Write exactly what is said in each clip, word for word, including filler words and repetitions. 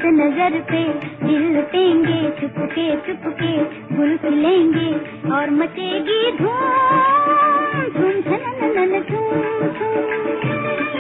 नजर पे दिल लुटेंगे, चुपके चुपके गुल खिलेंगे और मचेगी धूम धूम धनननन धूम धूम।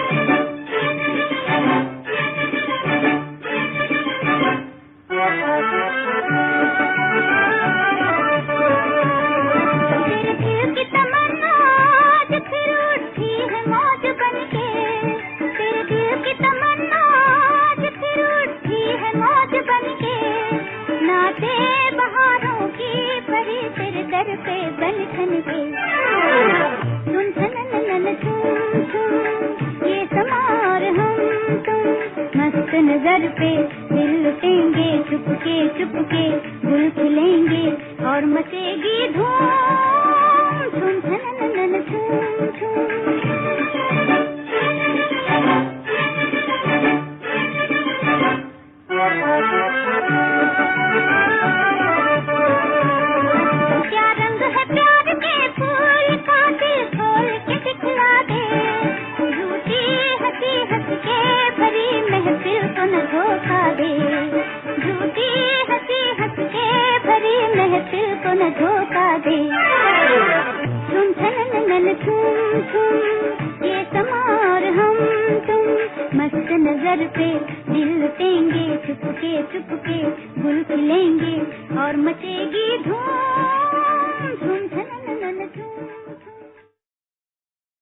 नजर पे दिल लुटेंगे, चुपके चुपके गुल खिलेंगे और मचेगी धूम धूम धनननन धूम धूम। क्या रंग है प्यार के फूल का, दिल खोल के दिखला दे, झूठी हंसी हंस के भरी महफिल को न धोखा दे, झूठी हंसी हंस के भरी महफिल को न धोखा दे। धूम धनननन धूम धूम ये समा और हम तुम, मस्त नजर पे दिल लुटेंगे, चुपके चुपके गुल खिलेंगे और मचेगी धूम।